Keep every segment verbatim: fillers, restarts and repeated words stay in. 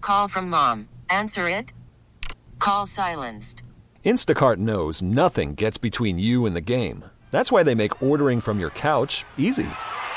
Call from mom. Answer it. Call silenced. Instacart knows nothing gets between you and the game. That's why they make ordering from your couch easy.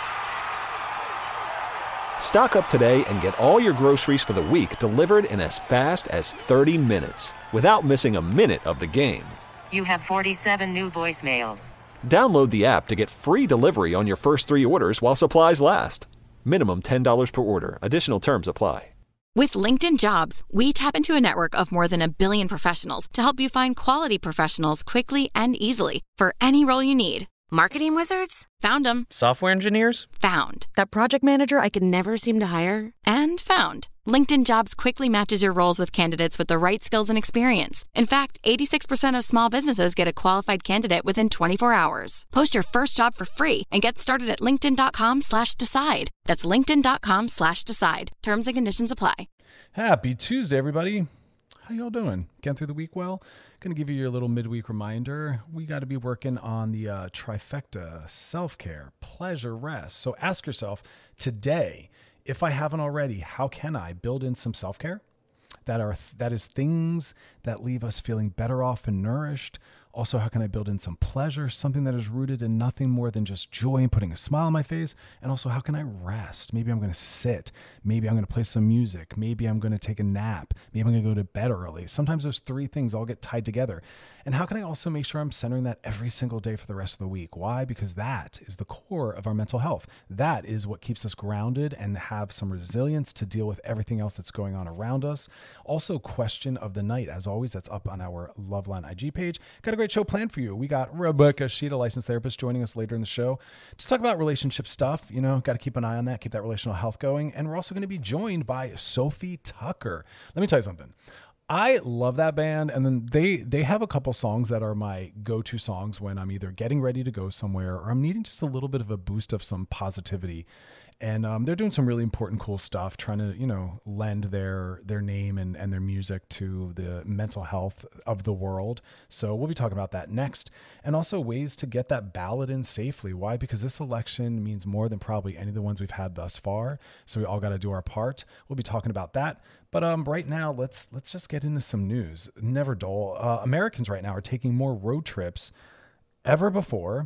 Stock up today and get all your groceries for the week delivered in as fast as thirty minutes without missing a minute of the game. You have forty-seven new voicemails. Download the app to get free delivery on your first three orders while supplies last. Minimum ten dollars per order. Additional terms apply. With LinkedIn Jobs, we tap into a network of more than a billion professionals to help you find quality professionals quickly and easily for any role you need. Marketing wizards? Found them. Software engineers? Found. That project manager I could never seem to hire? And found. LinkedIn Jobs quickly matches your roles with candidates with the right skills and experience. In fact, eighty-six percent of small businesses get a qualified candidate within twenty-four hours. Post your first job for free and get started at linkedin.com slash decide. That's linkedin.com slash decide. Terms and conditions apply. Happy Tuesday, everybody. How y'all doing? Getting through the week well? Going to give you your little midweek reminder. We got to be working on the uh, trifecta: self-care, pleasure, rest. So ask yourself today, if I haven't already, how can I build in some self-care? That are that is things that leave us feeling better off and nourished. Also, how can I build in some pleasure, something that is rooted in nothing more than just joy and putting a smile on my face? And also, how can I rest? Maybe I'm going to sit. Maybe I'm going to play some music. Maybe I'm going to take a nap. Maybe I'm going to go to bed early. Sometimes those three things all get tied together. And how can I also make sure I'm centering that every single day for the rest of the week? Why? Because that is the core of our mental health. That is what keeps us grounded and have some resilience to deal with everything else that's going on around us. Also, question of the night, as always, that's up on our Loveline I G page. Got a great show planned for you. We got Rebecca Sheet, a licensed therapist, joining us later in the show to talk about relationship stuff. You know, got to keep an eye on that, keep that relational health going. And we're also going to be joined by Sophie Tucker. Let me tell you something. I love that band, and then they they have a couple songs that are my go-to songs when I'm either getting ready to go somewhere or I'm needing just a little bit of a boost of some positivity. And um, they're doing some really important, cool stuff, trying to, you know, lend their their name and, and their music to the mental health of the world. So we'll be talking about that next. And also ways to get that ballot in safely. Why? Because this election means more than probably any of the ones we've had thus far. So we all got to do our part. We'll be talking about that. But um, right now, let's let's just get into some news. Never dull. Uh, Americans right now are taking more road trips ever before.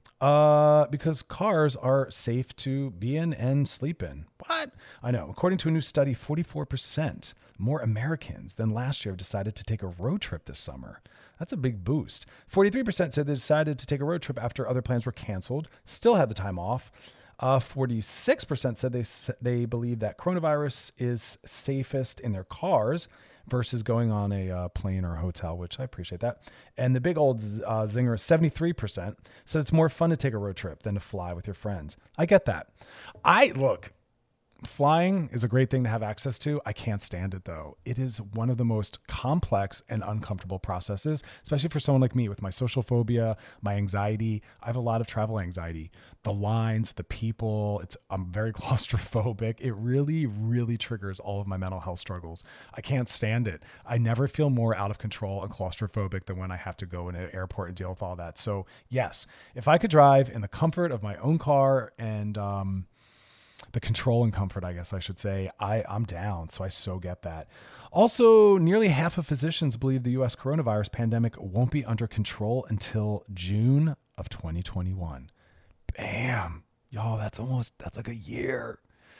Uh, because cars are safe to be in and sleep in. What? I know. According to a new study, forty-four percent more Americans than last year have decided to take a road trip this summer. That's a big boost. forty-three percent said they decided to take a road trip after other plans were canceled, still had the time off. Uh, forty-six percent said they they believe that coronavirus is safest in their cars versus going on a uh, plane or a hotel, which I appreciate that. And the big old uh, zinger, seventy-three percent, said it's more fun to take a road trip than to fly with your friends. I get that. I look, flying is a great thing to have access to. I can't stand it though. It is one of the most complex and uncomfortable processes, especially for someone like me with my social phobia, my anxiety. I have a lot of travel anxiety. The lines, the people, it's I'm very claustrophobic. It really, really triggers all of my mental health struggles. I can't stand it. I never feel more out of control and claustrophobic than when I have to go in an airport and deal with all that. So yes, if I could drive in the comfort of my own car and, um, the control and comfort, I guess I should say, I, I'm down. So I so get that. Also, nearly half of physicians believe the U S coronavirus pandemic won't be under control until June of twenty twenty-one. Bam. Y'all, that's almost, that's like a year.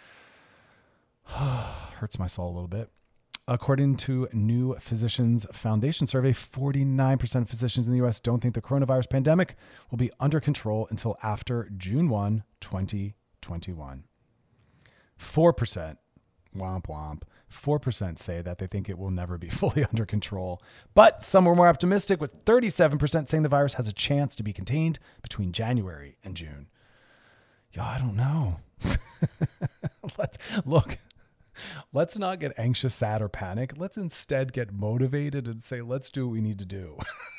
Hurts my soul a little bit. According to New Physicians Foundation survey, forty-nine percent of physicians in the U S don't think the coronavirus pandemic will be under control until after June first, twenty twenty-one. four percent, womp womp, four percent say that they think it will never be fully under control. But some were more optimistic, with thirty-seven percent saying the virus has a chance to be contained between January and June. Y'all, I don't know. Let's look. Let's not get anxious, sad, or panic. Let's instead get motivated and say, let's do what we need to do.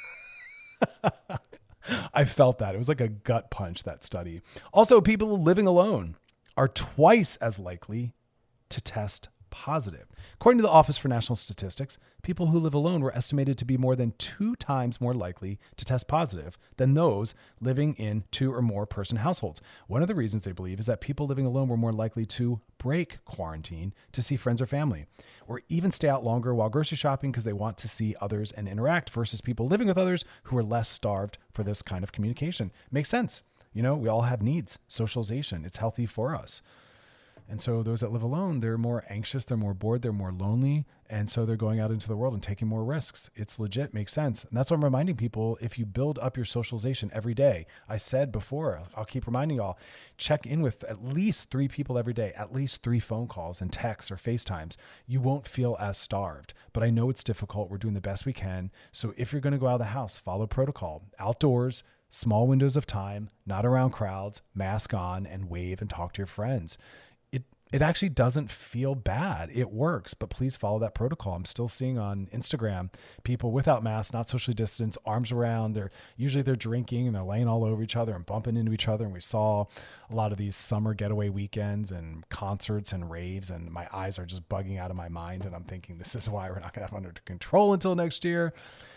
I felt that. It was like a gut punch, that study. Also, people living alone are twice as likely to test positive. According to the Office for National Statistics, people who live alone were estimated to be more than two times more likely to test positive than those living in two or more person households. One of the reasons they believe is that people living alone were more likely to break quarantine to see friends or family, or even stay out longer while grocery shopping because they want to see others and interact, versus people living with others who are less starved for this kind of communication. Makes sense. You know, we all have needs, socialization. It's healthy for us. And so those that live alone, they're more anxious, they're more bored, they're more lonely. And so they're going out into the world and taking more risks. It's legit, makes sense. And that's what I'm reminding people. If you build up your socialization every day, I said before, I'll keep reminding y'all, check in with at least three people every day, at least three phone calls and texts or FaceTimes. You won't feel as starved, but I know it's difficult. We're doing the best we can. So if you're going to go out of the house, follow protocol, outdoors, small windows of time, not around crowds, mask on, and wave and talk to your friends. It actually doesn't feel bad. It works, but please follow that protocol. I'm still seeing on Instagram people without masks, not socially distanced, arms around. They're usually they're drinking and they're laying all over each other and bumping into each other. And we saw a lot of these summer getaway weekends and concerts and raves, and my eyes are just bugging out of my mind. And I'm thinking, this is why we're not going to have under control until next year.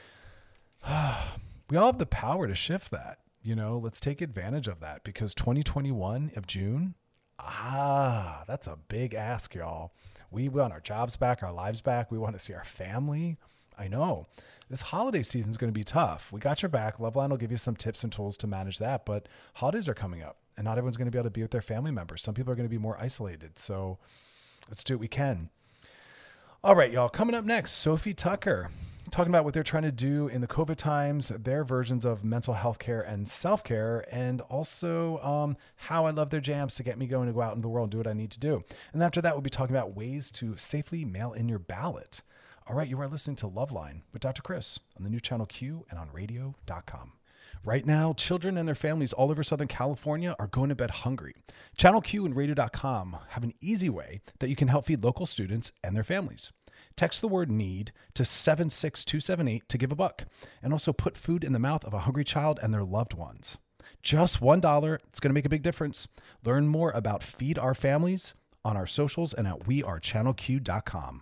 We all have the power to shift that. You know, let's take advantage of that, because twenty twenty-one of June, Ah, that's a big ask, y'all. We want our jobs back, our lives back. We want to see our family. I know this holiday season is going to be tough. We got your back. Loveline will give you some tips and tools to manage that, but holidays are coming up and not everyone's going to be able to be with their family members. Some people are going to be more isolated. So let's do what we can. All right, y'all, coming up next, Sophie Tucker, talking about what they're trying to do in the COVID times, their versions of mental health care and self-care, and also um, how I love their jams to get me going to go out in the world and do what I need to do. And after that, we'll be talking about ways to safely mail in your ballot. All right, you are listening to Loveline with Doctor Chris on the new channel Q and on radio dot com. Right now, children and their families all over Southern California are going to bed hungry. Channel Q and radio dot com have an easy way that you can help feed local students and their families. Text the word NEED to seven six two seven eight to give a buck, and also put food in the mouth of a hungry child and their loved ones. Just one dollar. It's going to make a big difference. Learn more about Feed Our Families on our socials and at we are channel q dot com.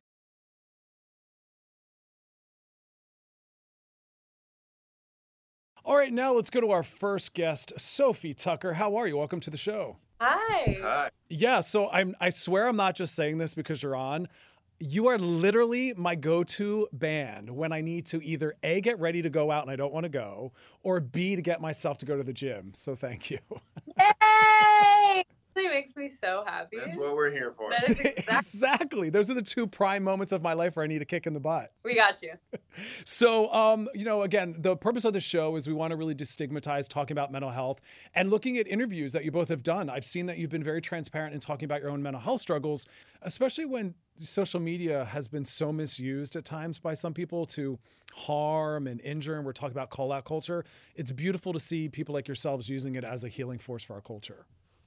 All right, now let's go to our first guest, Sophie Tucker. How are you? Welcome to the show. Hi. Hi. Yeah, so I'm, I swear I'm not just saying this because you're on. You are literally my go-to band when I need to either A, get ready to go out and I don't want to go, or B, to get myself to go to the gym. So thank you. Yay! It makes me so happy. That's what we're here for. That is exactly. Exactly. Those are the two prime moments of my life where I need a kick in the butt. We got you. So, um, you know, again, the purpose of the show is we want to really destigmatize talking about mental health and looking at interviews that you both have done. I've seen that you've been very transparent in talking about your own mental health struggles, especially when social media has been so misused at times by some people to harm and injure. And we're talking about call out culture. It's beautiful to see people like yourselves using it as a healing force for our culture.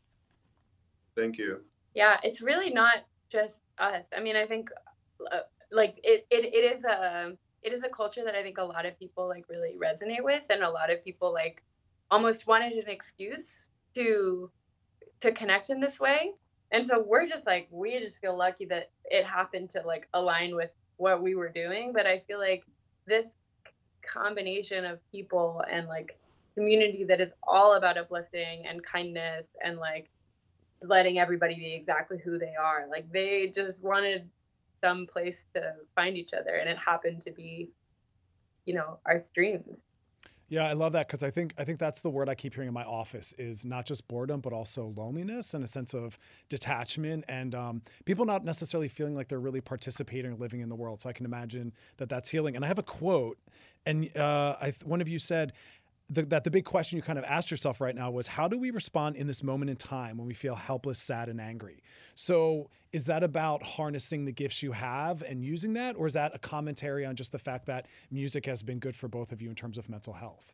Thank you. Yeah, it's really not just us. I mean, I think uh, like it, it, it is a, it is a culture that I think a lot of people like really resonate with, and a lot of people like almost wanted an excuse to, to connect in this way. And so we're just like, we just feel lucky that it happened to like align with what we were doing. But I feel like this combination of people and like community that is all about uplifting and kindness and like letting everybody be exactly who they are. Like they just wanted some place to find each other, and it happened to be, you know, our streams. Yeah, I love that, because I think I think that's the word I keep hearing in my office is not just boredom, but also loneliness and a sense of detachment, and um, people not necessarily feeling like they're really participating or living in the world. So I can imagine that that's healing. And I have a quote, and uh, I, one of you said, The, that the big question you kind of asked yourself right now was, how do we respond in this moment in time when we feel helpless, sad, and angry? So is that about harnessing the gifts you have and using that? Or is that a commentary on just the fact that music has been good for both of you in terms of mental health?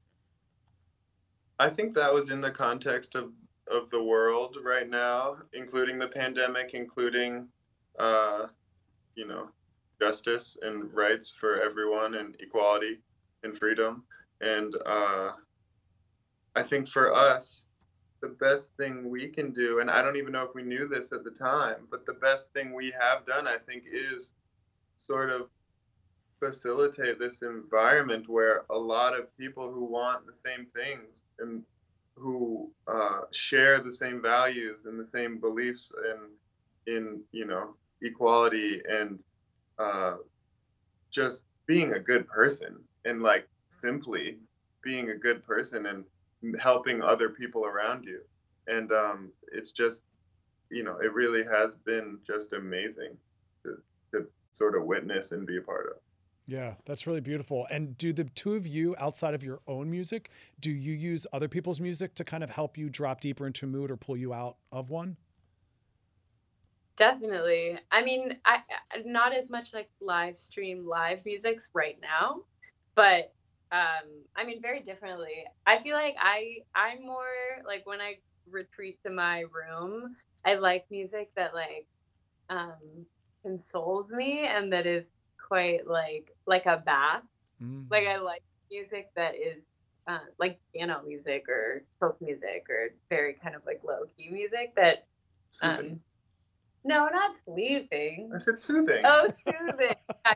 I think that was in the context of, of the world right now, including the pandemic, including, uh, you know, justice and rights for everyone and equality and freedom. And uh, I think for us, the best thing we can do, and I don't even know if we knew this at the time, but the best thing we have done, I think, is sort of facilitate this environment where a lot of people who want the same things and who uh, share the same values and the same beliefs in, in you know, equality and uh, just being a good person and like simply being a good person and helping other people around you. And um, it's just, you know, it really has been just amazing to, to sort of witness and be a part of. Yeah, that's really beautiful. And do the two of you, outside of your own music, do you use other people's music to kind of help you drop deeper into a mood or pull you out of one? Definitely. I mean, I not as much like live stream live musics right now, but um, I mean, very differently. I feel like I I'm more like when I retreat to my room, I like music that like um, consoles me and that is quite like like a bath. Mm. Like I like music that is uh, like piano music or folk music or very kind of like low key music that. Um, no, not sleeping. I said soothing. Oh, soothing. I,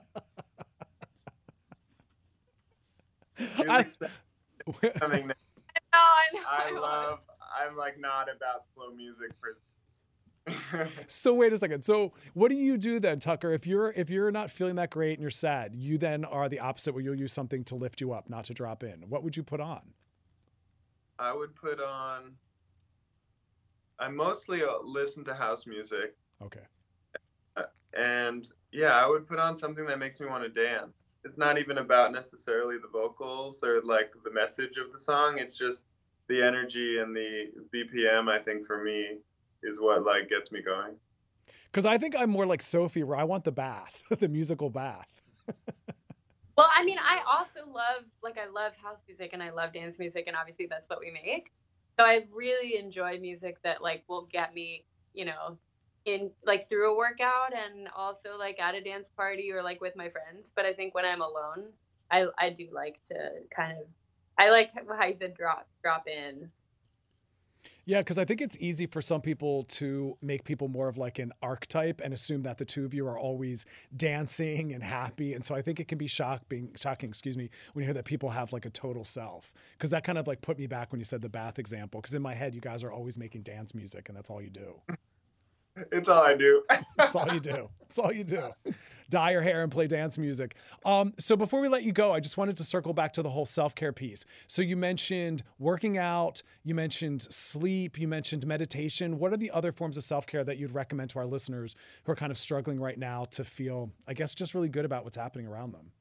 I, coming now. I know, I know. I love. I'm like not about slow music person. So wait a second. So what do you do then, Tucker? If you're if you're not feeling that great and you're sad, you then are the opposite where you'll use something to lift you up, not to drop in. What would you put on? I would put on. I mostly listen to house music. Okay. Uh, and yeah, I would put on something that makes me want to dance. It's not even about necessarily the vocals or like the message of the song. It's just the energy and the B P M, I think, for me, is what like gets me going. Because I think I'm more like Sophie, where I want the bath, the musical bath. Well, I mean, I also love, like, I love house music and I love dance music, and obviously that's what we make. So I really enjoy music that like will get me, you know, in like through a workout and also like at a dance party or like with my friends. But I think when I'm alone, I I do like to kind of, I like how you said drop drop in. Yeah, because I think it's easy for some people to make people more of like an archetype and assume that the two of you are always dancing and happy. And so I think it can be shocking, shocking, excuse me, when you hear that people have like a total self. Because that kind of like put me back when you said the bath example. Because in my head, you guys are always making dance music and that's all you do. It's all I do. That's all you do. That's all you do. Dye your hair and play dance music. Um, so before we let you go, I just wanted to circle back to the whole self-care piece. So you mentioned working out, you mentioned sleep, you mentioned meditation. What are the other forms of self-care that you'd recommend to our listeners who are kind of struggling right now to feel, I guess, just really good about what's happening around them?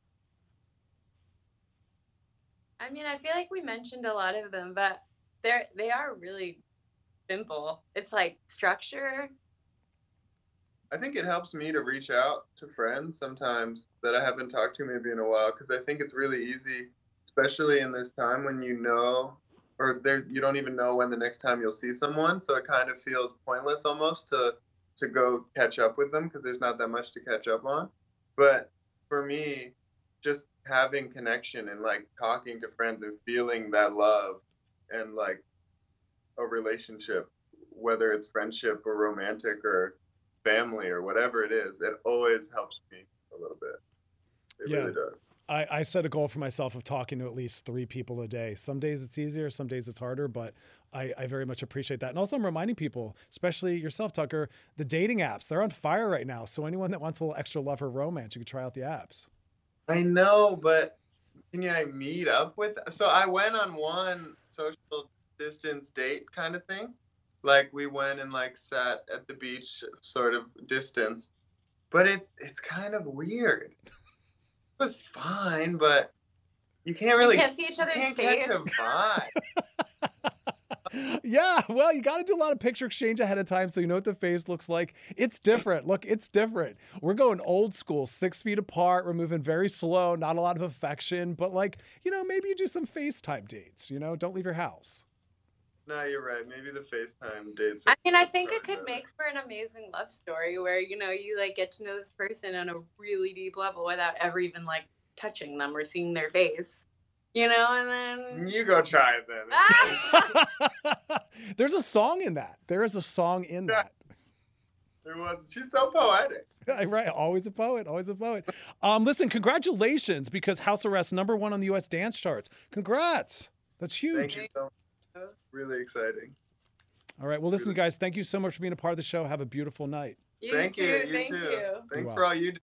I mean, I feel like we mentioned a lot of them, but they're, they are really simple. It's like structure. I think it helps me to reach out to friends sometimes that I haven't talked to maybe in a while, because I think it's really easy, especially in this time when you know, or there you don't even know when the next time you'll see someone. So it kind of feels pointless almost to to go catch up with them because there's not that much to catch up on. But for me, just having connection and like talking to friends and feeling that love and like a relationship, whether it's friendship or romantic or family or whatever it is, it always helps me a little bit. It yeah. really does. I, I set a goal for myself of talking to at least three people a day. Some days it's easier, some days it's harder, but I, I very much appreciate that. And also I'm reminding people, especially yourself, Tucker, the dating apps, they're on fire right now. So anyone that wants a little extra love or romance, you can try out the apps. I know, but can I meet up with? So I went on one social distance date kind of thing. Like we went and like sat at the beach, sort of distance, but it's it's kind of weird. It was fine, but you can't really you can't see each other's you can't face. Catch a vibe. Yeah, well, you got to do a lot of picture exchange ahead of time so you know what the face looks like. It's different. Look, it's different. We're going old school, six feet apart. We're moving very slow, not a lot of affection, but like, you know, maybe you do some FaceTime dates, you know, don't leave your house. No, you're right. Maybe the FaceTime dates. I mean, I think it could make for an amazing love story where, you know, you like get to know this person on a really deep level without ever even like touching them or seeing their face. you know, and then You go try it then. There's a song in that. There is a song in that. There was. She's so poetic. Right. Always a poet. Always a poet. Um, listen, congratulations, because House Arrest number one on the U S dance charts. Congrats. That's huge. Thank you so much. Really exciting. All right. Well, listen, guys, thank you so much for being a part of the show. Have a beautiful night. you Thank too, you. You thank too. you. Thanks You're for all you do.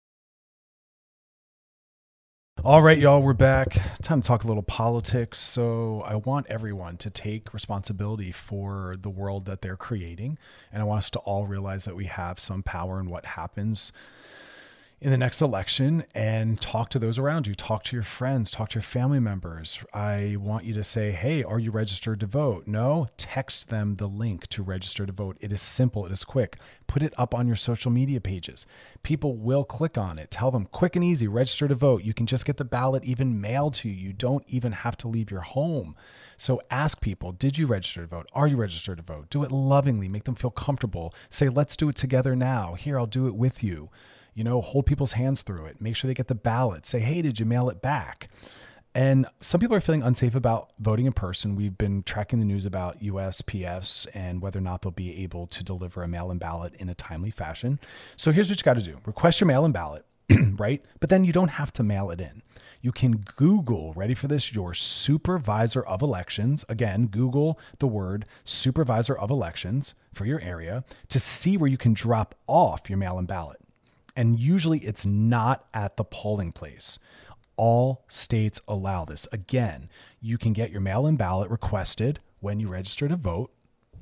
All right, y'all, we're back. Time to talk a little politics. So I want everyone to take responsibility for the world that they're creating. And I want us to all realize that we have some power in what happens in the next election, and talk to those around you. Talk to your friends, talk to your family members. I want you to say, hey, are you registered to vote? No? Text them the link to register to vote. It is simple. It is quick. Put it up on your social media pages. People will click on it. Tell them, quick and easy, register to vote. You can just get the ballot even mailed to you. You don't even have to leave your home. So ask people, did you register to vote? Are you registered to vote? Do it lovingly. Make them feel comfortable. Say, let's do it together now. Here, I'll do it with you. You know, hold people's hands through it. Make sure they get the ballot. Say, hey, did you mail it back? And some people are feeling unsafe about voting in person. We've been tracking the news about U S P S and whether or not they'll be able to deliver a mail-in ballot in a timely fashion. So here's what you got to do. Request your mail-in ballot, right? But then you don't have to mail it in. You can Google, ready for this, your supervisor of elections. Again, Google the word supervisor of elections for your area to see where you can drop off your mail-in ballot. And usually it's not at the polling place. All states allow this. Again, you can get your mail-in ballot requested when you register to vote,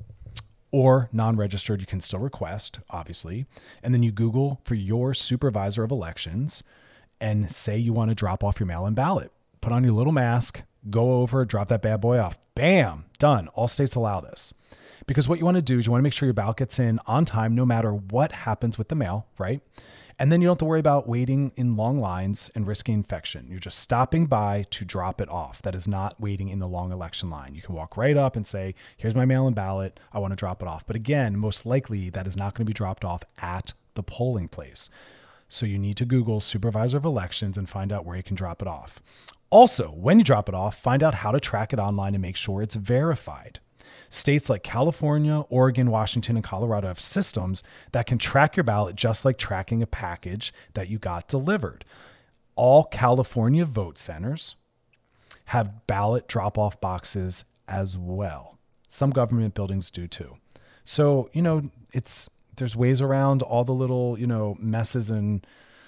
or non-registered, you can still request, obviously. And then you Google for your supervisor of elections and say you want to drop off your mail-in ballot. Put on your little mask, go over, drop that bad boy off. Bam, done. All states allow this. Because what you want to do is you want to make sure your ballot gets in on time, no matter what happens with the mail, right? And then you don't have to worry about waiting in long lines and risking infection. You're just stopping by to drop it off. That is not waiting in the long election line. You can walk right up and say, here's my mail-in ballot. I want to drop it off. But again, most likely that is not going to be dropped off at the polling place. So you need to Google supervisor of elections and find out where you can drop it off. Also, when you drop it off, find out how to track it online and make sure it's verified. States like California, Oregon, Washington, and Colorado have systems that can track your ballot just like tracking a package that you got delivered. All California vote centers have ballot drop-off boxes as well. Some government buildings do too. So, you know, it's there's ways around all the little, you know, messes and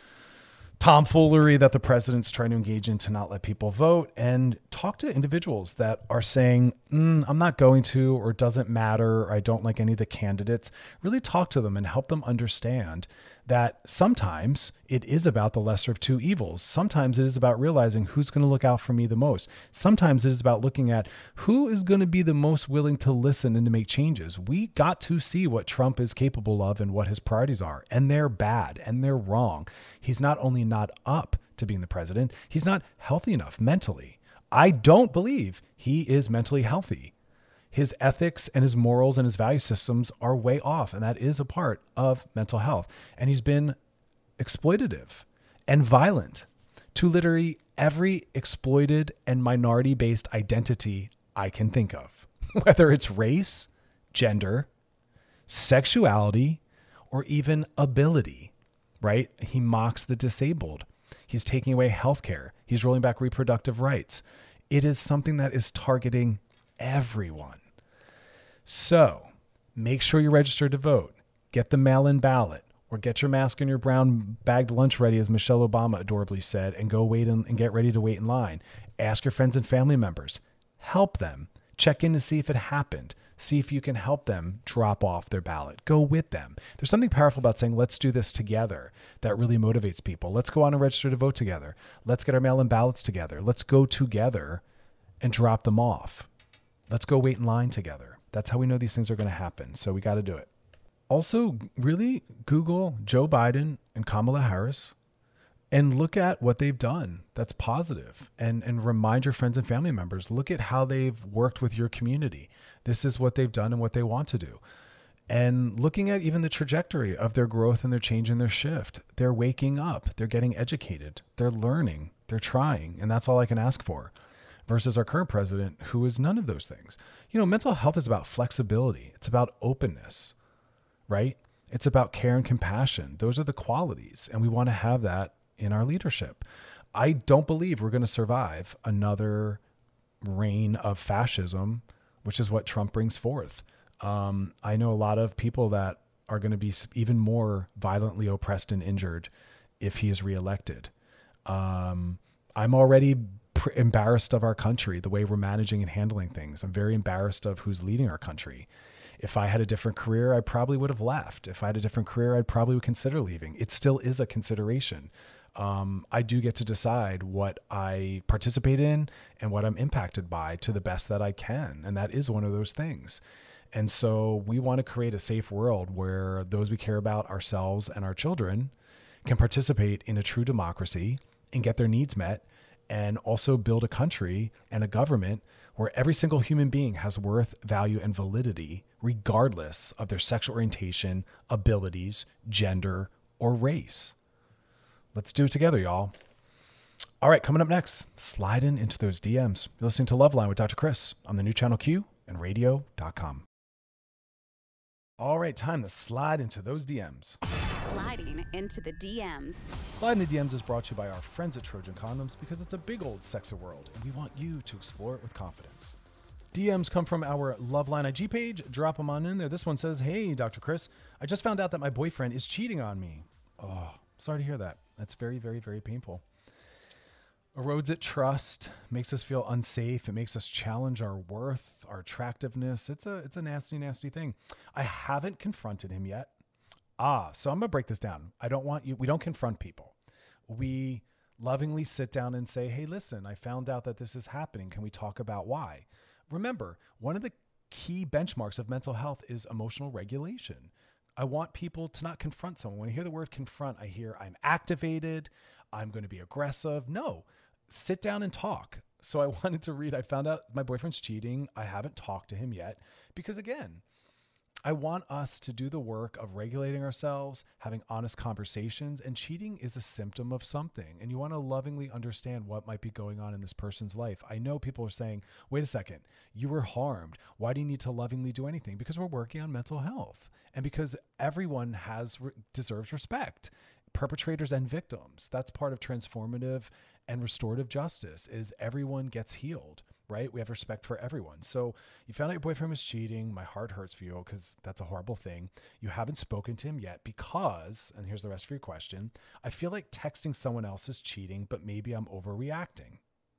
tomfoolery that the president's trying to engage in to not let people vote, and talk to individuals that are saying, mm, I'm not going to, or it doesn't matter, or I don't like any of the candidates. Really talk to them and help them understand that sometimes it is about the lesser of two evils. Sometimes it is about realizing who's going to look out for me the most. Sometimes it is about looking at who is going to be the most willing to listen and to make changes. We got to see what Trump is capable of and what his priorities are, and they're bad and they're wrong. He's not only not up to being the president, he's not healthy enough mentally. I don't believe he is mentally healthy. His ethics and his morals and his value systems are way off, and that is a part of mental health. And he's been exploitative and violent to literally every exploited and minority-based identity I can think of, whether it's race, gender, sexuality, or even ability, right? He mocks the disabled. He's taking away healthcare. He's rolling back reproductive rights. It is something that is targeting everyone. So make sure you're registered to vote. Get the mail-in ballot, or get your mask and your brown bagged lunch ready, as Michelle Obama adorably said, and go wait in, and get ready to wait in line. Ask your friends and family members. Help them. Check in to see if it happened. See if you can help them drop off their ballot. Go with them. There's something powerful about saying, let's do this together, that really motivates people. Let's go on and register to vote together. Let's get our mail-in ballots together. Let's go together and drop them off. Let's go wait in line together. That's how we know these things are going to happen. So we got to do it. Also, really Google Joe Biden and Kamala Harris and look at what they've done that's positive, and, and remind your friends and family members, look at how they've worked with your community. This is what they've done and what they want to do. And looking at even the trajectory of their growth and their change and their shift, they're waking up, they're getting educated, they're learning, they're trying, and that's all I can ask for. versus our current president, who is none of those things. You know, mental health is about flexibility. It's about openness, right? It's about care and compassion. Those are the qualities, and we want to have that in our leadership. I don't believe we're going to survive another reign of fascism, which is what Trump brings forth. Um, I know a lot of people that are going to be even more violently oppressed and injured if he is reelected. Um, I'm already pr- embarrassed of our country, the way we're managing and handling things. I'm very embarrassed of who's leading our country. If I had a different career, I probably would have left. If I had a different career, I'd probably would consider leaving. It still is a consideration. Um, I do get to decide what I participate in and what I'm impacted by to the best that I can. And that is one of those things. And so we want to create a safe world where those we care about, ourselves and our children, can participate in a true democracy and get their needs met, and also build a country and a government where every single human being has worth, value, and validity, regardless of their sexual orientation, abilities, gender, or race. Let's do it together, y'all. All right, coming up next, sliding into those D Ms. You're listening to Loveline with Doctor Chris on the new channel Q and radio dot com. All right, time to slide into those D Ms. Sliding into the D Ms. Sliding the D Ms is brought to you by our friends at Trojan Condoms, because it's a big old sexy world, and we want you to explore it with confidence. D Ms come from our Loveline I G page. Drop them on in there. This one says, "Hey, Doctor Chris, I just found out that my boyfriend is cheating on me." Oh, sorry to hear that. That's very, very, very painful. Erodes at trust, makes us feel unsafe. It makes us challenge our worth, our attractiveness. It's a, it's a nasty, nasty thing. I haven't confronted him yet. Ah, so I'm going to break this down. I don't want you, we don't confront people. We lovingly sit down and say, "Hey, listen, I found out that this is happening. Can we talk about why?" Remember, one of the key benchmarks of mental health is emotional regulation. I want people to not confront someone. When I hear the word confront, I hear I'm activated, I'm going to be aggressive. No, sit down and talk. So I wanted to read, I found out my boyfriend's cheating. I haven't talked to him yet because, again, I want us to do the work of regulating ourselves, having honest conversations, and cheating is a symptom of something. And you want to lovingly understand what might be going on in this person's life. I know people are saying, wait a second, you were harmed. Why do you need to lovingly do anything? Because we're working on mental health, and because everyone has deserves respect, perpetrators and victims. That's part of transformative and restorative justice, is everyone gets healed. Right? We have respect for everyone. So you found out your boyfriend was cheating. My heart hurts for you because that's a horrible thing. You haven't spoken to him yet because, and here's the rest of your question, I feel like texting someone else is cheating, but maybe I'm overreacting.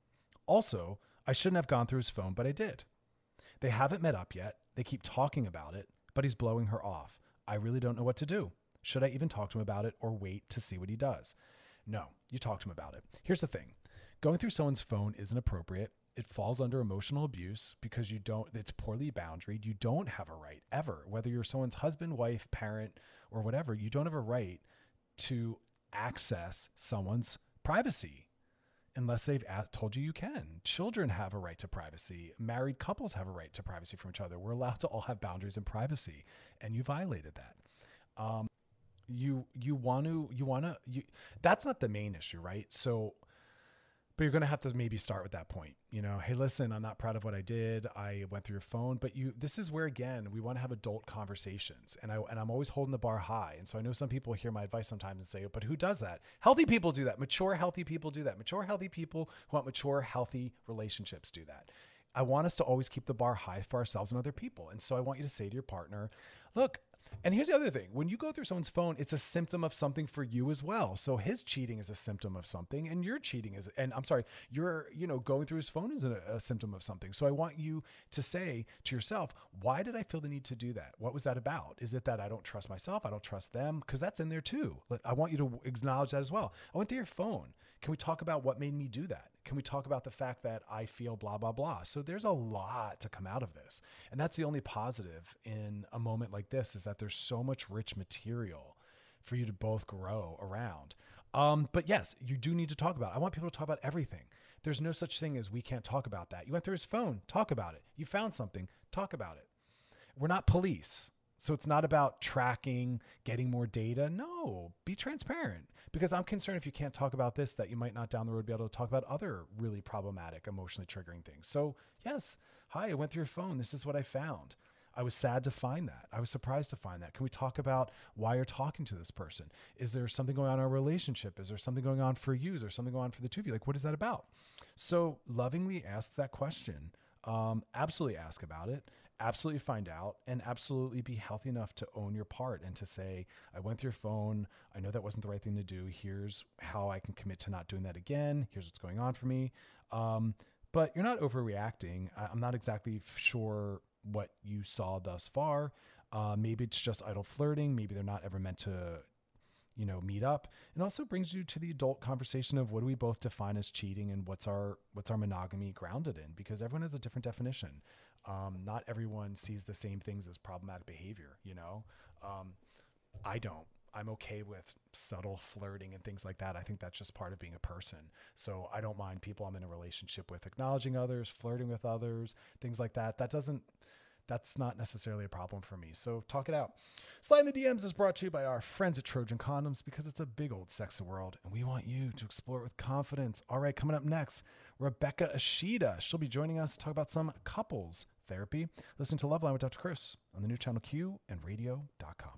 Also, I shouldn't have gone through his phone, but I did. They haven't met up yet. They keep talking about it, but he's blowing her off. I really don't know what to do. Should I even talk to him about it or wait to see what he does? No, you talk to him about it. Here's the thing. Going through someone's phone isn't appropriate. It falls under emotional abuse because you don't, it's poorly boundaried. You don't have a right ever, whether you're someone's husband, wife, parent, or whatever, you don't have a right to access someone's privacy unless they've told you you can. Children have a right to privacy. Married couples have a right to privacy from each other. We're allowed to all have boundaries and privacy, and you violated that. Um, you, you want to, you want to, you, that's not the main issue, right? So, but you're going to have to maybe start with that point. You know, hey, listen, I'm not proud of what I did. I went through your phone, but you, this is where, again, we want to have adult conversations, and I, and I'm always holding the bar high. And so I know some people hear my advice sometimes and say, but who does that? Healthy people do that. Mature, healthy people do that. Mature, healthy people who want mature, healthy relationships do that. I want us to always keep the bar high for ourselves and other people. And so I want you to say to your partner, look, and here's the other thing. When you go through someone's phone, it's a symptom of something for you as well. So his cheating is a symptom of something, and your cheating is, and I'm sorry, you're, you know, going through his phone is a, a symptom of something. So I want you to say to yourself, why did I feel the need to do that? What was that about? Is it that I don't trust myself? I don't trust them? Because that's in there too. I want you to acknowledge that as well. I went through your phone. Can we talk about what made me do that? Can we talk about the fact that I feel blah, blah, blah? So there's a lot to come out of this. And that's the only positive in a moment like this, is that there's so much rich material for you to both grow around. Um, but yes, you do need to talk about it. I want people to talk about everything. There's no such thing as we can't talk about that. You went through his phone, talk about it. You found something, talk about it. We're not police. So it's not about tracking, getting more data. No, be transparent, because I'm concerned if you can't talk about this, that you might not down the road be able to talk about other really problematic, emotionally triggering things. So yes, hi, I went through your phone. This is what I found. I was sad to find that. I was surprised to find that. Can we talk about why you're talking to this person? Is there something going on in our relationship? Is there something going on for you? Is there something going on for the two of you? Like, what is that about? So lovingly ask that question. Um, absolutely ask about it. Absolutely find out, and absolutely be healthy enough to own your part and to say, I went through your phone. I know that wasn't the right thing to do. Here's how I can commit to not doing that again. Here's what's going on for me. Um, but you're not overreacting. I- I'm not exactly sure what you saw thus far. Uh, maybe it's just idle flirting. Maybe they're not ever meant to, you know, meet up. It also brings you to the adult conversation of what do we both define as cheating, and what's our, what's our monogamy grounded in, because everyone has a different definition. Um, not everyone sees the same things as problematic behavior. You know, um, I don't. I'm okay with subtle flirting and things like that. I think that's just part of being a person. So I don't mind people I'm in a relationship with acknowledging others, flirting with others, things like that. That doesn't, that's not necessarily a problem for me. So talk it out. Slide in the D Ms is brought to you by our friends at Trojan Condoms, because it's a big old sexy world and we want you to explore it with confidence. All right, coming up next, Rebecca Ashida. She'll be joining us to talk about some couples therapy. Listen to Loveline with Doctor Chris on the new channel Q and radio dot com.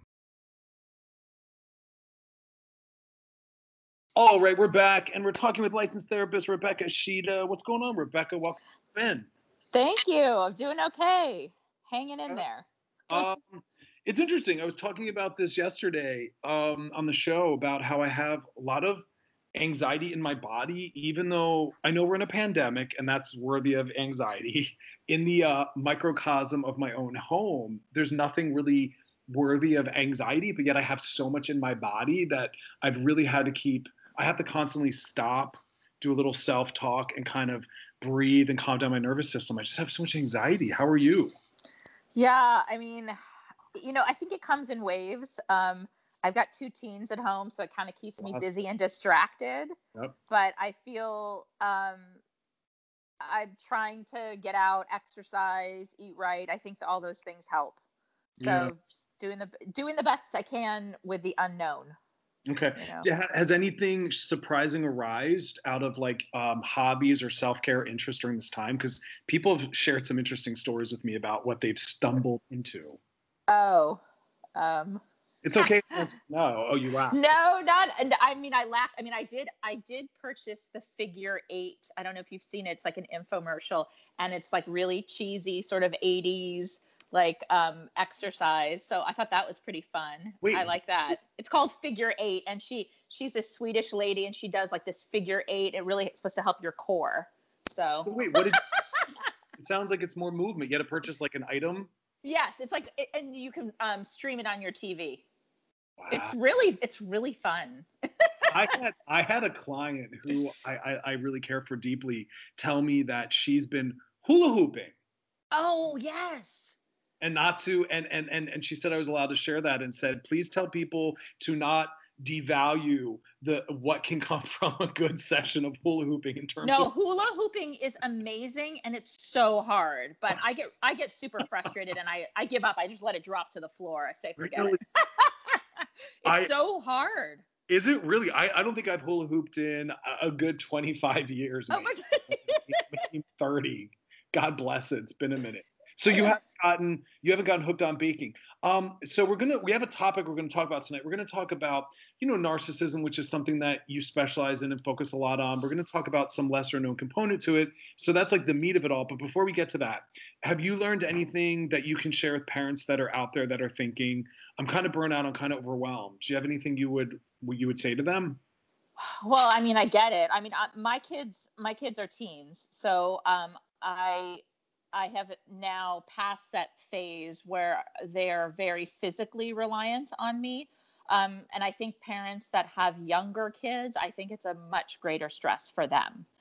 All right, we're back, and we're talking with licensed therapist Rebecca Ashida. What's going on, Rebecca? Welcome in. Thank you. I'm doing okay. Hanging in there. Um, it's interesting. I was talking about this yesterday um, on the show about how I have a lot of anxiety in my body, even though I know we're in a pandemic and that's worthy of anxiety. In the uh, microcosm of my own home, there's nothing really worthy of anxiety, but yet I have so much in my body that I've really had to keep, I have to constantly stop, do a little self-talk, and kind of breathe and calm down my nervous system. I just have so much anxiety. How are you? Yeah, I mean, you know, I think it comes in waves. Um, I've got two teens at home, so it kind of keeps me Awesome. busy and distracted. Yep. But I feel um, I'm trying to get out, exercise, eat right. I think that all those things help. So Yeah. just doing the doing the best I can with the unknown. Okay. You know? D- Has anything surprising arisen out of like um, hobbies or self-care interest during this time? Because people have shared some interesting stories with me about what they've stumbled into. Oh, um, It's okay. No. Oh, you laugh. no, not. And I mean, I laughed. I mean, I did. I did purchase the Figure Eight. I don't know if you've seen it. It's like an infomercial, and it's like really cheesy, sort of eighties like um, exercise. So I thought that was pretty fun. Wait. I like that. It's called Figure Eight, and she she's a Swedish lady, and she does like this Figure Eight. It really is supposed to help your core. So Oh, wait, what did? It sounds like it's more movement. You had to purchase like an item. yes, it's like, it, and you can um, stream it on your T V. Wow. It's really it's really fun. I had I had a client who I, I I really care for deeply tell me that she's been hula hooping. Oh yes. And not to and and and and she said I was allowed to share that, and said please tell people to not devalue the what can come from a good session of hula hooping in terms No, of hula hooping is amazing, and it's so hard. But I get I get super frustrated, and I I give up. I just let it drop to the floor. I say forget Really? it. It's I- so hard. Is it really? I, I don't think I've hula hooped in a, a good twenty-five years. Oh maybe. my god. Maybe thirty. God bless it. It's been a minute. So you haven't gotten you haven't gotten hooked on baking. Um, so we're gonna we have a topic we're gonna talk about tonight. We're gonna talk about you know narcissism, which is something that you specialize in and focus a lot on. We're gonna talk about some lesser known component to it. So that's like the meat of it all. But before we get to that, have you learned anything that you can share with parents that are out there that are thinking, I'm kind of burnt out, I'm kind of overwhelmed? Do you have anything you would you would say to them? Well, I mean, I get it. I mean, I, my kids my kids are teens, so um, I. I have now passed that phase where they're very physically reliant on me. Um, and I think parents that have younger kids, I think it's a much greater stress for them.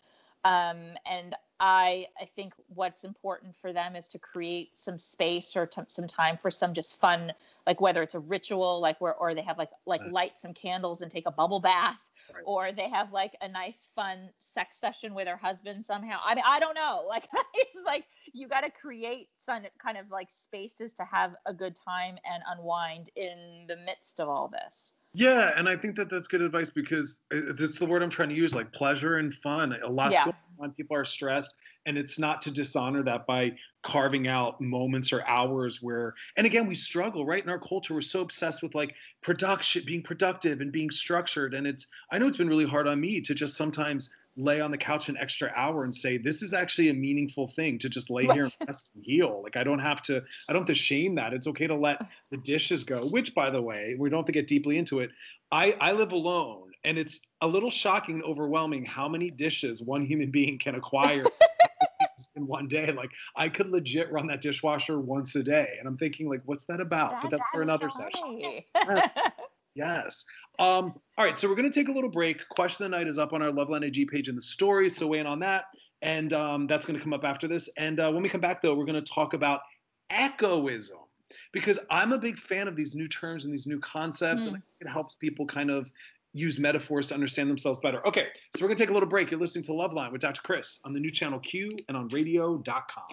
Um, and I, I think what's important for them is to create some space or t- some time for some just fun, like whether it's a ritual, like where, or they have like, like Right. light some candles and take a bubble bath, Right. or they have like a nice fun sex session with their husband somehow. I mean, I don't know. Like, it's like, you got to create some kind of like spaces to have a good time and unwind in the midst of all this. Yeah, and I think that that's good advice because it- it's the word I'm trying to use, like pleasure and fun. A lot's Yeah. going on. People are stressed, and it's not to dishonor that by carving out moments or hours where, and again, we struggle, right? In our culture, we're so obsessed with like production, being productive and being structured. And it's, I know it's been really hard on me to just sometimes lay on the couch an extra hour and say, this is actually a meaningful thing to just lay here and rest and heal. Like I don't have to, I don't have to shame that. It's okay to let the dishes go, which by the way, we don't have to get deeply into it. I, I live alone and it's a little shocking and overwhelming how many dishes one human being can acquire in one day. Like I could legit run that dishwasher once a day. And I'm thinking like, what's that about? But that's for another session. Yes. Um, all right. So we're going to take a little break. Question of the night is up on our Loveline I G page in the stories. So weigh in on that. And um, that's going to come up after this. And uh, when we come back, though, we're going to talk about egoism because I'm a big fan of these new terms and these new concepts. Mm. And I think it helps people kind of use metaphors to understand themselves better. Okay. So we're going to take a little break. You're listening to Loveline with Doctor Chris on the new channel Q and on radio dot com.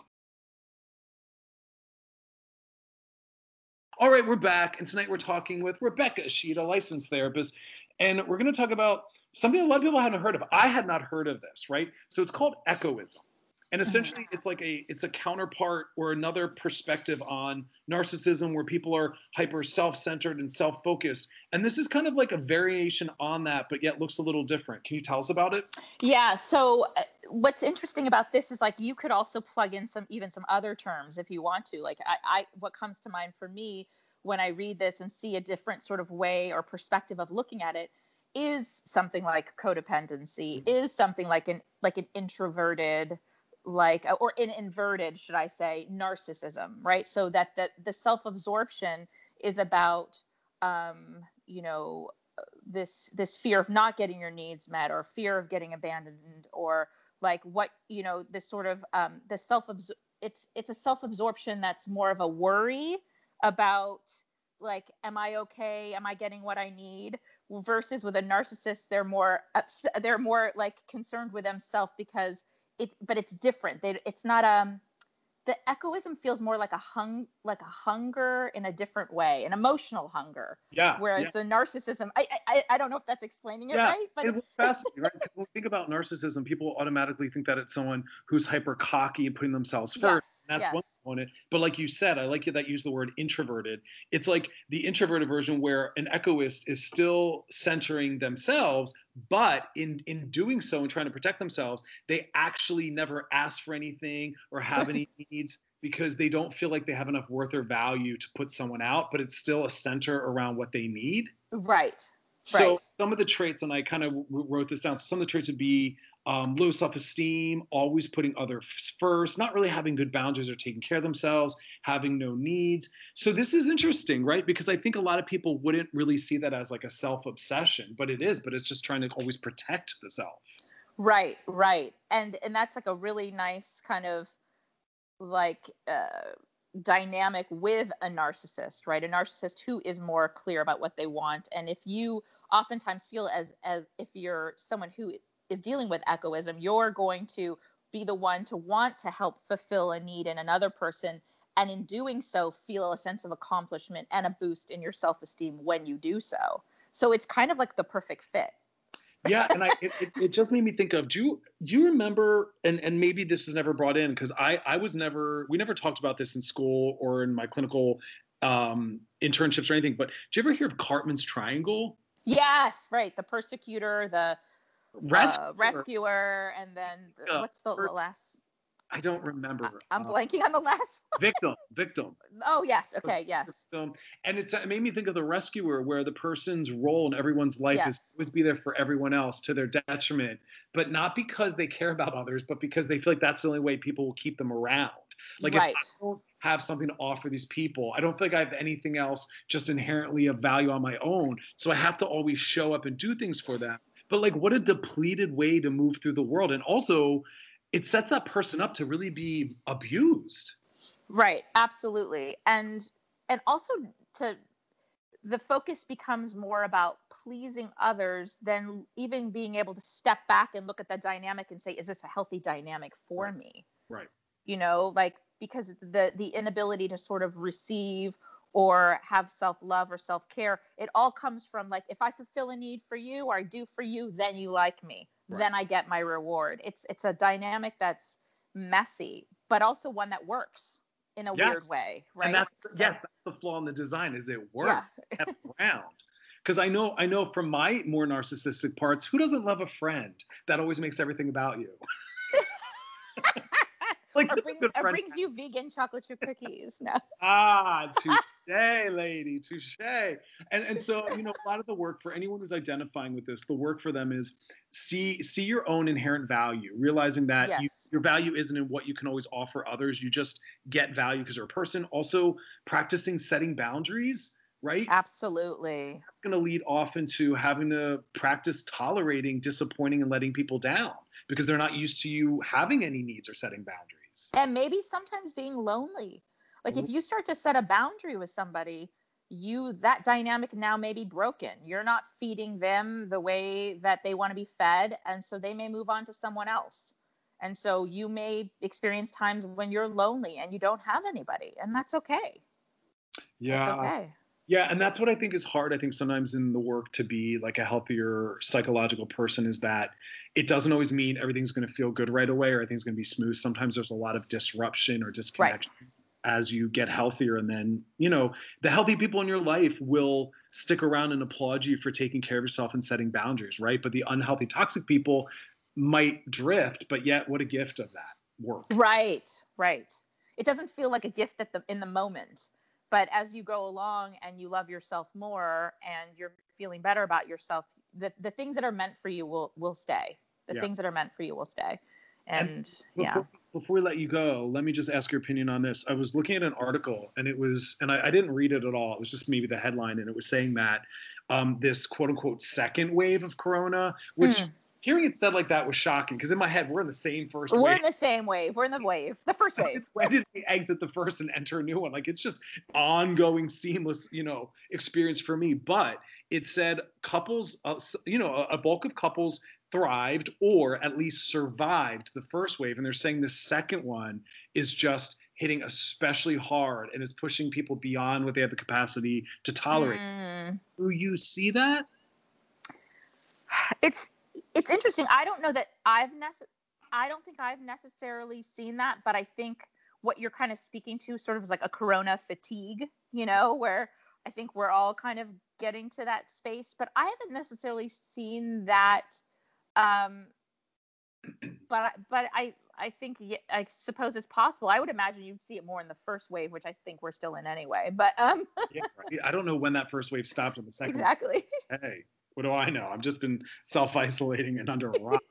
All right, we're back, and tonight we're talking with Rebecca. She's a licensed therapist, and we're going to talk about something a lot of people haven't heard of. I had not heard of this, right? So it's called egoism, and essentially it's like a it's a counterpart or another perspective on narcissism, where people are hyper self-centered and self-focused, and this is kind of like a variation on that, but yet looks a little different. Can you tell us about it? Yeah. So uh, what's interesting about this is like you could also plug in some even some other terms if you want to. Like I, I what comes to mind for me when I read this and see a different sort of way or perspective of looking at it is something like codependency, is something like an like an introverted, like or an inverted, should I say, narcissism, right? So that the the self-absorption is about um, you know, this this fear of not getting your needs met or fear of getting abandoned or like what, you know, this sort of um, the self it's it's a self-absorption that's more of a worry about like, am I okay? Am I getting what I need? Versus with a narcissist, they're more upset, they're more like concerned with themselves because it, but it's different. They, it's not um the egoism feels more like a hung like a hunger in a different way, an emotional hunger. Yeah. Whereas yeah. the narcissism, I, I I don't know if that's explaining it yeah. right, but it was fascinating, right? When we think about narcissism, people automatically think that it's someone who's hyper cocky and putting themselves first. Yes, That's yes. one component. But like you said, I like you that use the word introverted. It's like the introverted version where an egoist is still centering themselves, but in in doing so and trying to protect themselves, they actually never ask for anything or have any needs because they don't feel like they have enough worth or value to put someone out, but it's still a center around what they need. Right. So right. some of the traits, and I kind of wrote this down, so some of the traits would be um, low self-esteem, always putting others first, not really having good boundaries or taking care of themselves, having no needs. So this is interesting, right? Because I think a lot of people wouldn't really see that as like a self-obsession, but it is, but it's just trying to always protect the self. Right, right. And and that's like a really nice kind of like uh, dynamic with a narcissist, right? A narcissist who is more clear about what they want. And if you oftentimes feel as as if you're someone who is dealing with egoism, you're going to be the one to want to help fulfill a need in another person. And in doing so, feel a sense of accomplishment and a boost in your self-esteem when you do so. So it's kind of like the perfect fit. Yeah, and I it, it, it just made me think of, do you do you remember, and, and maybe this was never brought in, because I, I was never, we never talked about this in school or in my clinical um, internships or anything, but did you ever hear of Cartman's Triangle? Yes, right. The persecutor, the Rescuer, uh, rescuer and then the, uh, what's the per- last? I don't remember. I'm uh, blanking on the last one. Victim, victim. Oh, yes. Okay, yes. Um, and it's, it made me think of the rescuer, where the person's role in everyone's life Yes. is to always be there for everyone else to their detriment, but not because they care about others, but because they feel like that's the only way people will keep them around. Like Right. if I don't have something to offer these people, I don't feel like I have anything else just inherently of value on my own. So I have to always show up and do things for them. but like what a depleted way to move through the world. And also it sets that person up to really be abused. Right. Absolutely. And, and also to, the focus becomes more about pleasing others than even being able to step back and look at that dynamic and say, is this a healthy dynamic for Right. me? Right. You know, like, because the, the inability to sort of receive or have self-love or self-care, it all comes from like, if I fulfill a need for you or I do for you, then you like me, Right. then I get my reward. It's, it's a dynamic that's messy, but also one that works in a Yes. weird way. Right. And that's, So- yes, that's the flaw in the design is it works Yeah. kept around. Because I know, I know from my more narcissistic parts, who doesn't love a friend that always makes everything about you? Like, or, that's a bring, good or friend. brings you vegan chocolate chip cookies. No. Ah, touche, lady, touche. And and so, you know, a lot of the work for anyone who's identifying with this, the work for them is see see your own inherent value, realizing that you, Yes. your value isn't in what you can always offer others. You just get value because you're a person. Also, practicing setting boundaries, right? Absolutely. That's going to lead off into having to practice tolerating, disappointing, and letting people down because they're not used to you having any needs or setting boundaries. And maybe sometimes being lonely. Like if you start to set a boundary with somebody, you that dynamic now may be broken. You're not feeding them the way that they want to be fed, and so they may move on to someone else. And so you may experience times when you're lonely and you don't have anybody, and that's okay. Yeah. That's okay. Yeah, and that's what I think is hard. I think sometimes in the work to be like a healthier psychological person is that it doesn't always mean everything's going to feel good right away or everything's going to be smooth. Sometimes there's a lot of disruption or disconnection as you get healthier. And then, you know, the healthy people in your life will stick around and applaud you for taking care of yourself and setting boundaries, right? But the unhealthy, toxic people might drift, but yet what a gift of that work. Right, right. It doesn't feel like a gift at the in the moment. But as you go along and you love yourself more and you're feeling better about yourself, the, the things that are meant for you will will stay. The Yeah. things that are meant for you will stay. And, And yeah. Before, before we let you go, let me just ask your opinion on this. I was looking at an article and it was, and I, I didn't read it at all. It was just maybe the headline. And it was saying that um, this quote unquote second wave of Corona, which Mm. hearing it said like that was shocking. Because in my head, we're in the same first We're wave. in the same wave. We're in the wave. The first wave. When did we exit the first and enter a new one? Like it's just ongoing, seamless, you know, experience for me. But it said couples, uh, s- you know, a, a bulk of couples thrived or at least survived the first wave. And they're saying the second one is just hitting especially hard and is pushing people beyond what they have the capacity to tolerate. Mm. Do you see that? It's it's interesting. I don't know that I've nece- I don't think I've necessarily seen that, but I think what you're kind of speaking to sort of is like a corona fatigue, you know, where I think we're all kind of getting to that space, but I haven't necessarily seen that. Um, but but I I think y- I suppose it's possible. I would imagine you'd see it more in the first wave, which I think we're still in anyway. But um, Yeah, right. I don't know when that first wave stopped in the second. exactly. Hey, what do I know? I've just been self-isolating and under a rock.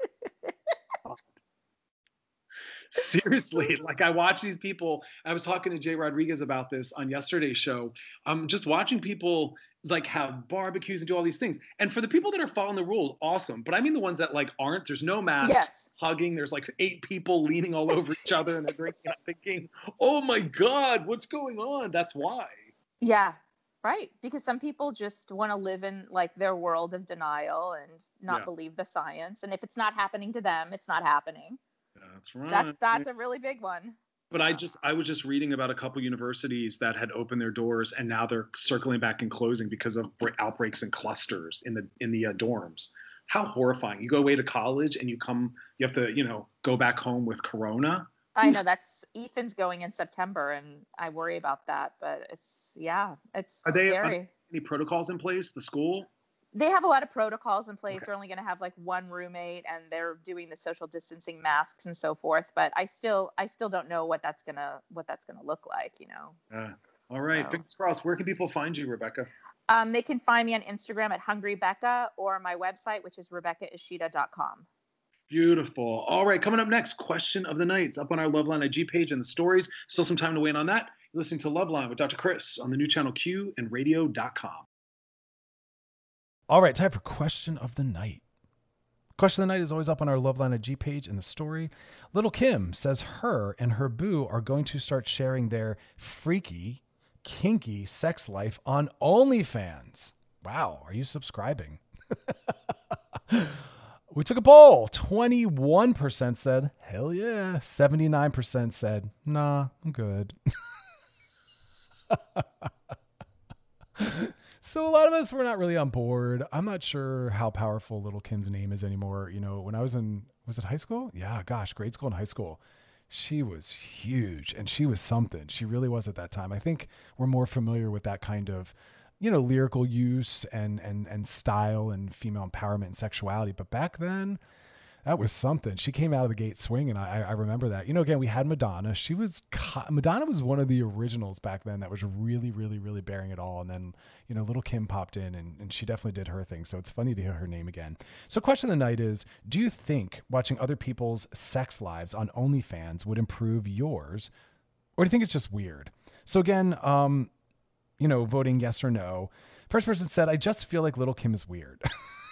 Seriously, like I watch these people. I was talking to Jay Rodriguez about this on yesterday's show. I'm just watching people like have barbecues and do all these things. And for the people that are following the rules, awesome. But I mean the ones that like aren't. There's no masks, Yes. hugging. There's like eight people leaning all over each other and they're drinking. I'm thinking, oh my God, what's going on? That's why. Yeah, right. Because some people just want to live in like their world of denial and not Yeah. believe the science. And if it's not happening to them, it's not happening. That's right. That's that's a really big one. But I just I was just reading about a couple universities that had opened their doors and now they're circling back and closing because of br- outbreaks and clusters in the in the uh, dorms. How horrifying! You go away to college and you come, you have to you know go back home with corona. I know that's Ethan's going in September, and I worry about that. But it's yeah, it's Are they are scary. there any protocols in place? The school? They have a lot of protocols in place. Okay. They're only going to have like one roommate, and they're doing the social distancing masks and so forth. But I still, I still don't know what that's gonna, what that's gonna look like. You know. Uh, all right, So. fingers crossed. Where can people find you, Rebecca? Um, they can find me on Instagram at Hungry Becca or my website, which is rebecca ishida dot com. Beautiful. All right, coming up next, question of the night. It's up on our Loveline I G page and the stories. Still some time to wait on that. You're listening to Loveline with Doctor Chris on the new channel Q and radio dot com. All right, time for question of the night. Question of the night is always up on our Loveline I G page in the story. Little Kim says her and her boo are going to start sharing their freaky, kinky sex life on OnlyFans. Wow, are you subscribing? We took a poll. twenty-one percent said, hell yeah. seventy-nine percent said, nah, I'm good. So a lot of us were not really on board. I'm not sure how powerful Little Kim's name is anymore. You know, when I was in, was it high school? Yeah, gosh, grade school and high school. She was huge and she was something. She really was at that time. I think we're more familiar with that kind of, you know, lyrical use and and and style and female empowerment and sexuality. But back then, that was something. She came out of the gate swinging. I, I remember that. You know, again, we had Madonna. She was Madonna was one of the originals back then that was really, really, really bearing it all. And then, you know, Little Kim popped in and, and she definitely did her thing. So it's funny to hear her name again. So question of the night is, do you think watching other people's sex lives on OnlyFans would improve yours? Or do you think it's just weird? So again, um, you know, voting yes or no. First person said, I just feel like Little Kim is weird.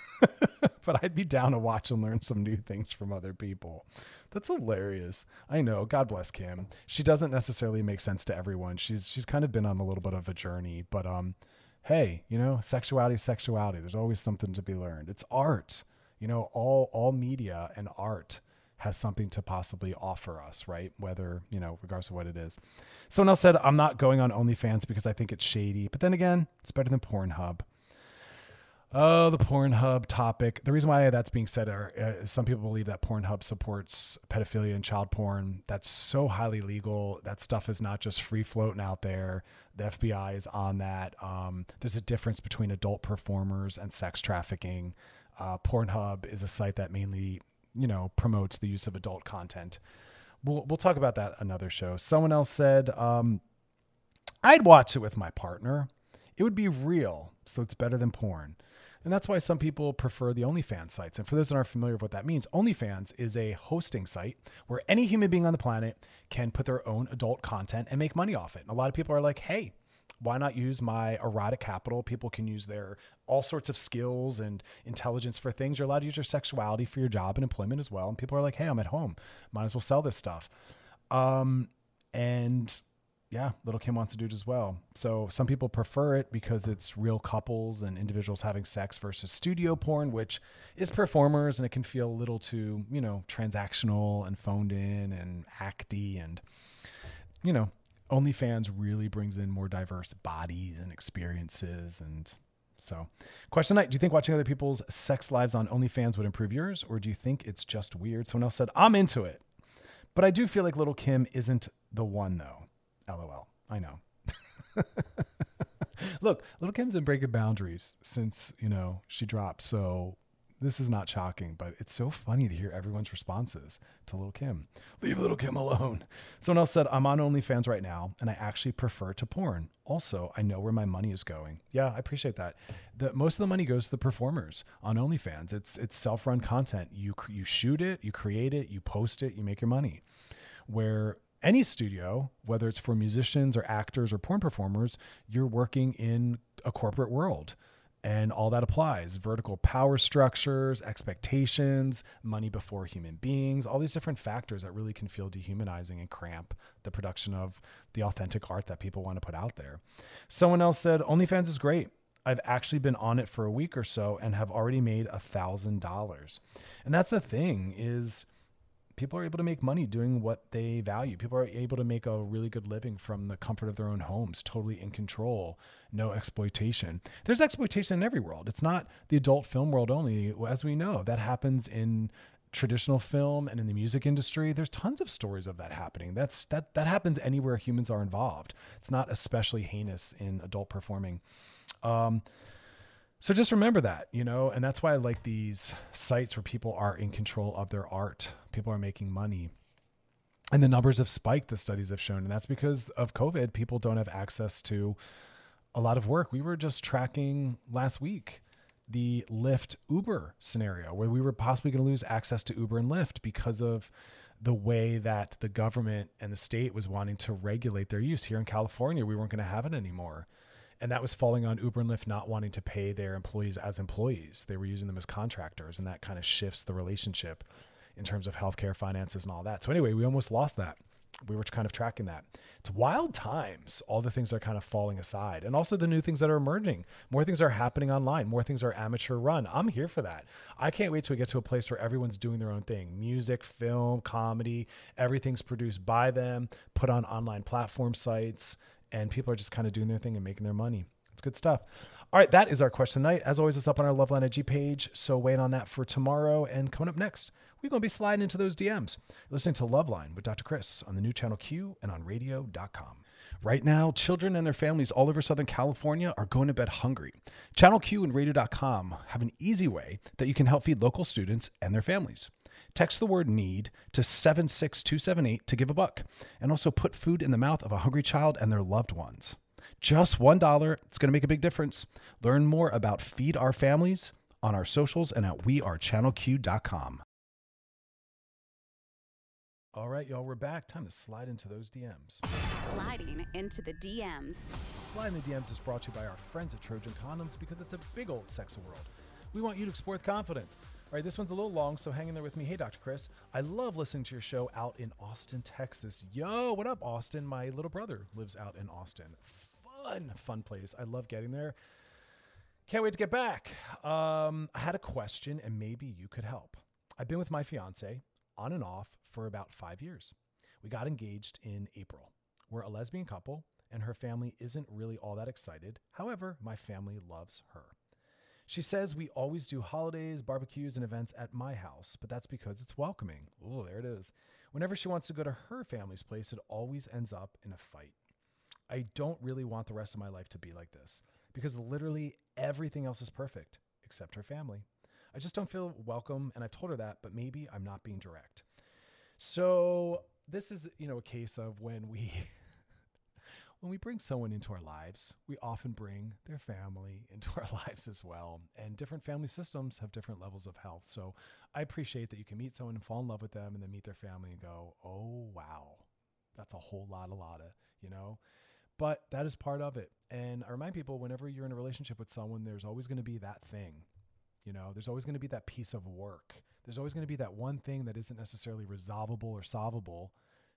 But I'd be down to watch and learn some new things from other people. That's hilarious. I know. God bless Kim. She doesn't necessarily make sense to everyone. She's she's kind of been on a little bit of a journey. But um, hey, you know, sexuality is sexuality. There's always something to be learned. It's art. You know, all all media and art has something to possibly offer us, right? Whether, you know, regardless of what it is. Someone else said, I'm not going on OnlyFans because I think it's shady. But then again, it's better than Pornhub. Oh, the Pornhub topic. The reason why that's being said are uh, some people believe that Pornhub supports pedophilia and child porn. That's so highly legal. That stuff is not just free floating out there. The F B I is on that. Um, there's a difference between adult performers and sex trafficking. Uh, Pornhub is a site that mainly, you know, promotes the use of adult content. We'll we'll talk about that another show. Someone else said, um, I'd watch it with my partner. It would be real, so it's better than porn. And that's why some people prefer the OnlyFans sites. And for those that aren't familiar with what that means, OnlyFans is a hosting site where any human being on the planet can put their own adult content and make money off it. And a lot of people are like, hey, why not use my erotic capital? People can use their all sorts of skills and intelligence for things. You're allowed to use your sexuality for your job and employment as well. And people are like, hey, I'm at home. Might as well sell this stuff. Um, and yeah, Little Kim wants to do it as well. So some people prefer it because it's real couples and individuals having sex versus studio porn, which is performers and it can feel a little too, you know, transactional and phoned in and acty. And, you know, OnlyFans really brings in more diverse bodies and experiences. And so question night, do you think watching other people's sex lives on OnlyFans would improve yours? Or do you think it's just weird? Someone else said, I'm into it. But I do feel like Little Kim isn't the one though. L O L. I know. Look, Little Kim's been breaking boundaries since, you know, she dropped. So this is not shocking, but it's so funny to hear everyone's responses to Little Kim. Leave Little Kim alone. Someone else said, I'm on OnlyFans right now, and I actually prefer to porn. Also, I know where my money is going. Yeah, I appreciate that. The, most of the money goes to the performers on OnlyFans. It's it's self-run content. You you shoot it, you create it, you post it, you make your money. Where any studio, whether it's for musicians or actors or porn performers, you're working in a corporate world and all that applies. Vertical power structures, expectations, money before human beings, all these different factors that really can feel dehumanizing and cramp the production of the authentic art that people want to put out there. Someone else said, OnlyFans is great. I've actually been on it for a week or so and have already made a thousand dollars. And that's the thing is, people are able to make money doing what they value. People are able to make a really good living from the comfort of their own homes, totally in control, no exploitation. There's exploitation in every world. It's not the adult film world only. As we know, that happens in traditional film and in the music industry. There's tons of stories of that happening. That's that that happens anywhere humans are involved. It's not especially heinous in adult performing. Um, So just remember that, you know, and that's why I like these sites where people are in control of their art. People are making money. And the numbers have spiked, the studies have shown. And that's because of COVID. People don't have access to a lot of work. We were just tracking last week the Lyft Uber scenario where we were possibly going to lose access to Uber and Lyft because of the way that the government and the state was wanting to regulate their use. Here in California, we weren't going to have it anymore. And that was falling on Uber and Lyft not wanting to pay their employees as employees. They were using them as contractors, and that kind of shifts the relationship in terms of healthcare, finances, and all that. So anyway, we almost lost that. We were kind of tracking that. It's wild times, all the things are kind of falling aside. And also the new things that are emerging. More things are happening online. More things are amateur run. I'm here for that. I can't wait till we get to a place where everyone's doing their own thing. Music, film, comedy, everything's produced by them, put on online platform sites, and people are just kind of doing their thing and making their money. It's good stuff. All right, that is our question tonight. As always, it's up on our Loveline I G page, so wait on that for tomorrow. And coming up next, we're going to be sliding into those D Ms. Listening to Loveline with Doctor Chris on the new Channel Q and on radio dot com. Right now, children and their families all over Southern California are going to bed hungry. Channel Q and radio dot com have an easy way that you can help feed local students and their families. Text the word NEED to seven six two seven eight to give a buck, and also put food in the mouth of a hungry child and their loved ones. Just one dollar. It's going to make a big difference. Learn more about Feed Our Families on our socials and at we are channel q dot com. All right, y'all, we're back. Time to slide into those D Ms. Sliding into the D Ms. Sliding the D Ms is brought to you by our friends at Trojan Condoms because it's a big old sexy world. We want you to explore with confidence. All right, this one's a little long, so hang in there with me. Hey, Doctor Chris, I love listening to your show out in Austin, Texas. Yo, what up, Austin? My little brother lives out in Austin. Fun, fun place. I love getting there. Can't wait to get back. Um, I had a question, and maybe you could help. I've been with my fiance on and off for about five years. We got engaged in April. We're a lesbian couple, and her family isn't really all that excited. However, my family loves her. She says we always do holidays, barbecues, and events at my house, but that's because it's welcoming. Oh, there it is. Whenever she wants to go to her family's place, it always ends up in a fight. I don't really want the rest of my life to be like this because literally everything else is perfect except her family. I just don't feel welcome, and I've told her that, but maybe I'm not being direct. So this is, you know, a case of when we when we bring someone into our lives, we often bring their family into our lives as well. And different family systems have different levels of health. So I appreciate that you can meet someone and fall in love with them and then meet their family and go, oh, wow, that's a whole lot, a lot of, you know. But that is part of it. And I remind people, whenever you're in a relationship with someone, there's always going to be that thing. You know, there's always going to be that piece of work. There's always going to be that one thing that isn't necessarily resolvable or solvable.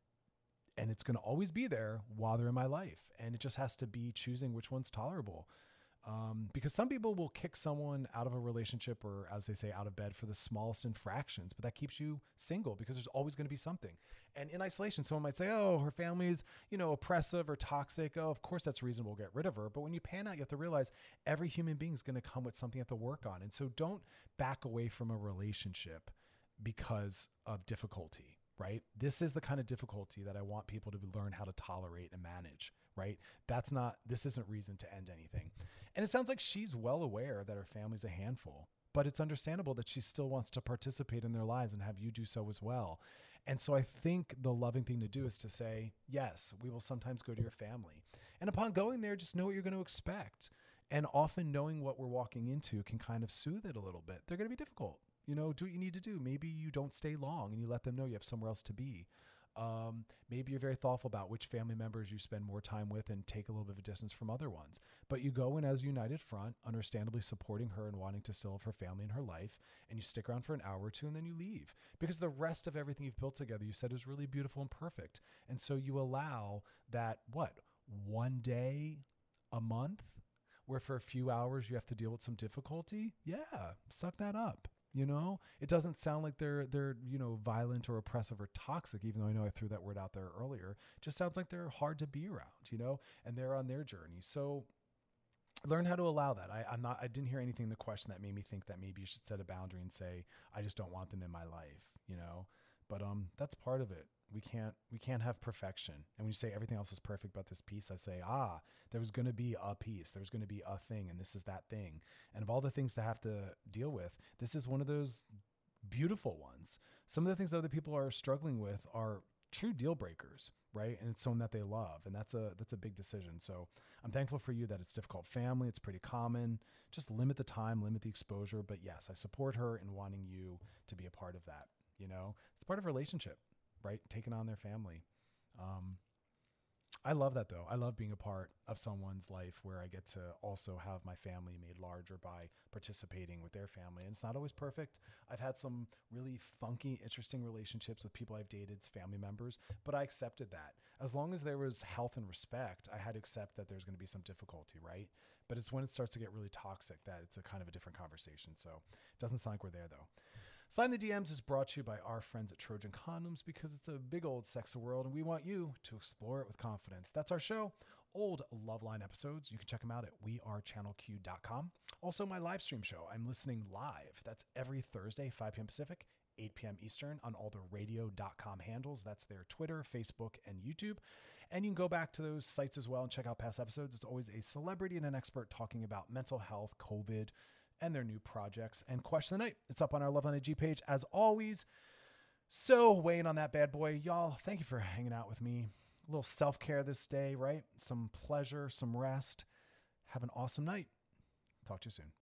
And it's going to always be there while they're in my life. And it just has to be choosing which one's tolerable. Um, because some people will kick someone out of a relationship or, as they say, out of bed for the smallest infractions, but that keeps you single because there's always going to be something. And in isolation, someone might say, oh, her family's, you know, oppressive or toxic. Oh, of course that's reasonable. Get rid of her. But when you pan out, you have to realize every human being is going to come with something you have to work on. And so don't back away from a relationship because of difficulty, right? This is the kind of difficulty that I want people to learn how to tolerate and manage, right? That's not, this isn't reason to end anything. And it sounds like she's well aware that her family's a handful, but it's understandable that she still wants to participate in their lives and have you do so as well. And so I think the loving thing to do is to say, yes, we will sometimes go to your family. And upon going there, just know what you're going to expect. And often knowing what we're walking into can kind of soothe it a little bit. They're going to be difficult. You know, do what you need to do. Maybe you don't stay long and you let them know you have somewhere else to be. Um, maybe you're very thoughtful about which family members you spend more time with and take a little bit of a distance from other ones. But you go in as a united front, understandably supporting her and wanting to still have her family in her life. And you stick around for an hour or two and then you leave. Because the rest of everything you've built together, you said, is really beautiful and perfect. And so you allow that, what, one day a month where for a few hours you have to deal with some difficulty? Yeah, suck that up. You know, it doesn't sound like they're, they're, you know, violent or oppressive or toxic, even though I know I threw that word out there earlier. It just sounds like they're hard to be around, you know, and they're on their journey. So learn how to allow that. I, I'm not, I didn't hear anything in the question that made me think that maybe you should set a boundary and say, I just don't want them in my life, you know, but, um, that's part of it. We can't, we can't have perfection. And when you say everything else is perfect but this piece, I say, ah, there was going to be a piece, there's going to be a thing, and this is that thing. And of all the things to have to deal with, this is one of those beautiful ones. Some of the things that other people are struggling with are true deal breakers, right? And it's someone that they love. And that's a, that's a big decision. So I'm thankful for you that it's difficult. Family, it's pretty common. Just limit the time, limit the exposure. But yes, I support her in wanting you to be a part of that. You know, it's part of a relationship, right? Taking on their family. Um, I love that though. I love being a part of someone's life where I get to also have my family made larger by participating with their family. And it's not always perfect. I've had some really funky, interesting relationships with people I've dated, family members, but I accepted that. As long as there was health and respect, I had to accept that there's going to be some difficulty, right? But it's when it starts to get really toxic that it's a kind of a different conversation. So it doesn't sound like we're there though. Slide in the D Ms is brought to you by our friends at Trojan Condoms because it's a big old sexy world and we want you to explore it with confidence. That's our show. Old Loveline episodes. You can check them out at we are channel q dot com. Also, my live stream show. I'm listening live. That's every Thursday, five p.m. Pacific, eight p.m. Eastern on all the radio dot com handles. That's their Twitter, Facebook, and YouTube. And you can go back to those sites as well and check out past episodes. It's always a celebrity and an expert talking about mental health, COVID, and their new projects. And Question of the Night, it's up on our Love on I G page as always. So weighing on that bad boy, y'all, thank you for hanging out with me. A little self-care this day, right? Some pleasure, some rest. Have an awesome night. Talk to you soon.